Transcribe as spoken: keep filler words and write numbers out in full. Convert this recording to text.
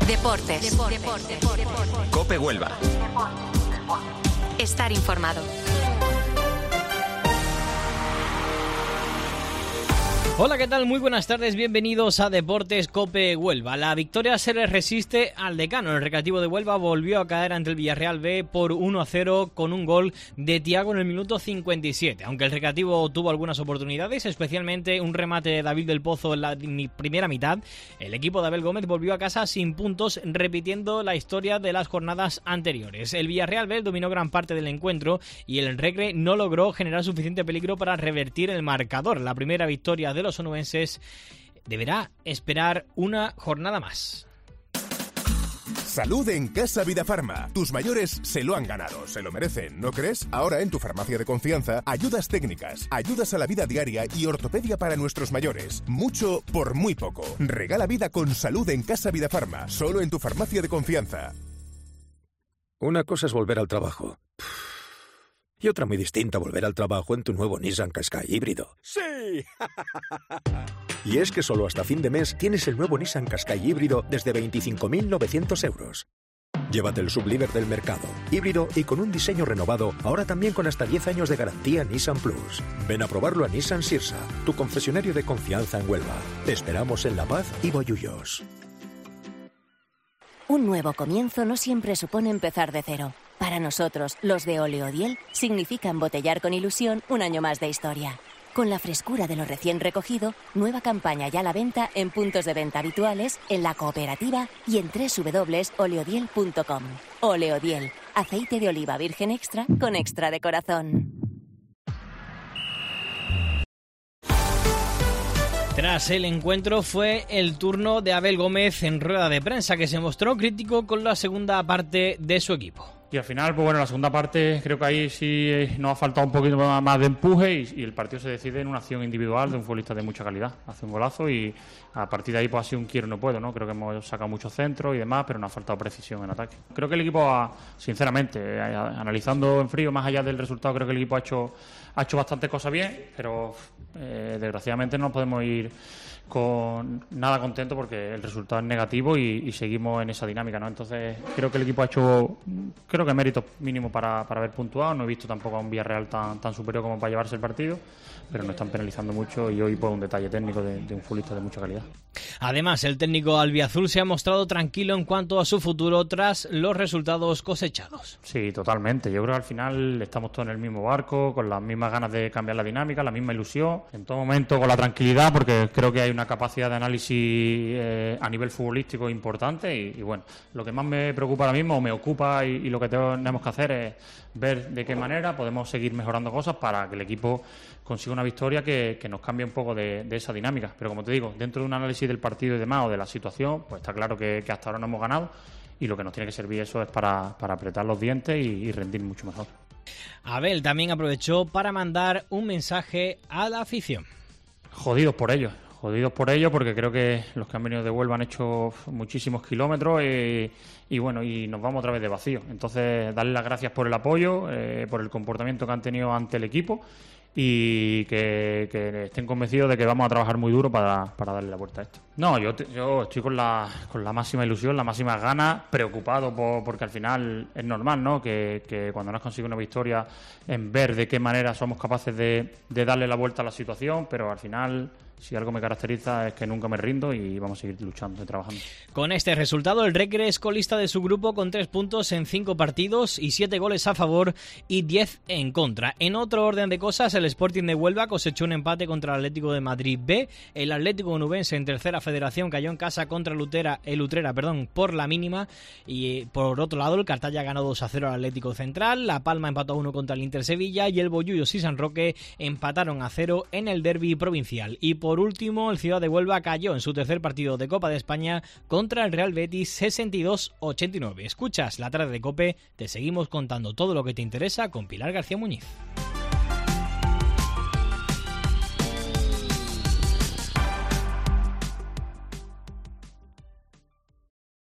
Deportes. Deportes. Deportes. Deportes. COPE Huelva. Estar informado. Hola, ¿qué tal? Muy buenas tardes, bienvenidos a Deportes COPE Huelva. La victoria se le resiste al decano. El Recreativo de Huelva volvió a caer ante el Villarreal B por uno a cero con un gol de Thiago en el minuto cincuenta y siete. Aunque el Recreativo tuvo algunas oportunidades, especialmente un remate de David del Pozo en la primera mitad, el equipo de Abel Gómez volvió a casa sin puntos, repitiendo la historia de las jornadas anteriores. El Villarreal B dominó gran parte del encuentro y el Recre no logró generar suficiente peligro para revertir el marcador. La primera victoria de los Los onubenses deberá esperar una jornada más. Salud en Casa Vidafarma. Tus mayores se lo han ganado, se lo merecen, ¿no crees? Ahora en tu farmacia de confianza, ayudas técnicas, ayudas a la vida diaria y ortopedia para nuestros mayores. Mucho por muy poco. Regala vida con salud en Casa Vidafarma, solo en tu farmacia de confianza. Una cosa es volver al trabajo. Y otra muy distinta, volver al trabajo en tu nuevo Nissan Qashqai híbrido. ¡Sí! Y es que solo hasta fin de mes tienes el nuevo Nissan Qashqai híbrido desde veinticinco mil novecientos euros. Llévate el sublíder del mercado, híbrido y con un diseño renovado, ahora también con hasta diez años de garantía Nissan Plus. Ven a probarlo a Nissan Sirsa, tu concesionario de confianza en Huelva. Te esperamos en La Paz y Bollullos. Un nuevo comienzo no siempre supone empezar de cero. Para nosotros, los de Oleodiel, significa embotellar con ilusión un año más de historia. Con la frescura de lo recién recogido, nueva campaña ya a la venta en puntos de venta habituales, en la cooperativa y en doble u doble u doble u punto oleodiel punto com. Oleodiel, aceite de oliva virgen extra con extra de corazón. Tras el encuentro fue el turno de Abel Gómez en rueda de prensa, que se mostró crítico con la segunda parte de su equipo. Y al final, pues bueno, la segunda parte creo que ahí sí nos ha faltado un poquito más de empuje y, y el partido se decide en una acción individual de un futbolista de mucha calidad. Hace un golazo y a partir de ahí pues ha sido un quiero no puedo, ¿no? Creo que hemos sacado muchos centros y demás, pero nos ha faltado precisión en ataque. Creo que el equipo, ha, sinceramente, analizando en frío, más allá del resultado, creo que el equipo ha hecho, ha hecho bastantes cosas bien, pero eh, desgraciadamente no podemos ir con nada contento porque el resultado es negativo y, y seguimos en esa dinámica, ¿no? Entonces creo que el equipo ha hecho, creo que mérito mínimo para, para haber puntuado. No he visto tampoco a un Villarreal tan, tan superior como para llevarse el partido, pero no están penalizando mucho y hoy pues un detalle técnico de, de un futbolista de mucha calidad. Además, el técnico albiazul se ha mostrado tranquilo en cuanto a su futuro tras los resultados cosechados. Sí, totalmente. Yo creo que al final estamos todos en el mismo barco, con las mismas ganas de cambiar la dinámica, la misma ilusión, en todo momento con la tranquilidad, porque creo que hay una capacidad de análisis eh, a nivel futbolístico importante y, y bueno, lo que más me preocupa ahora mismo, o me ocupa y, y lo que tenemos que hacer es ver de qué manera podemos seguir mejorando cosas para que el equipo consiga una victoria que, que nos cambie un poco de, de esa dinámica. Pero como te digo, dentro de un análisis del partido y demás o de la situación, pues está claro que, que hasta ahora no hemos ganado y lo que nos tiene que servir eso es para, para apretar los dientes y, y rendir mucho mejor. Abel también aprovechó para mandar un mensaje a la afición. Jodidos por ellos. Jodidos por ello porque creo que los que han venido de Huelva han hecho muchísimos kilómetros y, y bueno, y nos vamos otra vez de vacío. Entonces, darles las gracias por el apoyo, eh, por el comportamiento que han tenido ante el equipo y que, que estén convencidos de que vamos a trabajar muy duro para, para darle la vuelta a esto. No, yo, te, yo estoy con la, con la máxima ilusión, las máximas ganas, preocupado por, porque al final es normal, ¿no? Que, que cuando nos consigue una victoria, en ver de qué manera somos capaces de, de darle la vuelta a la situación, pero al final, si algo me caracteriza es que nunca me rindo y vamos a seguir luchando y trabajando. Con este resultado, el Recre es colista de su grupo con tres puntos en cinco partidos y siete goles a favor y diez en contra. En otro orden de cosas, el Sporting de Huelva cosechó un empate contra el Atlético de Madrid B. El Atlético Onubense en tercera federación cayó en casa contra el Utrera, el Utrera perdón, por la mínima. Y por otro lado, el Cartaya ganó dos a cero al Atlético Central. La Palma empató a uno contra el Inter Sevilla y el Bollullos y San Roque empataron a cero en el derbi provincial. Y por Por último, el Ciudad de Huelva cayó en su tercer partido de Copa de España contra el Real Betis sesenta y dos a ochenta y nueve. Escuchas la tarde de COPE, te seguimos contando todo lo que te interesa con Pilar García Muñiz.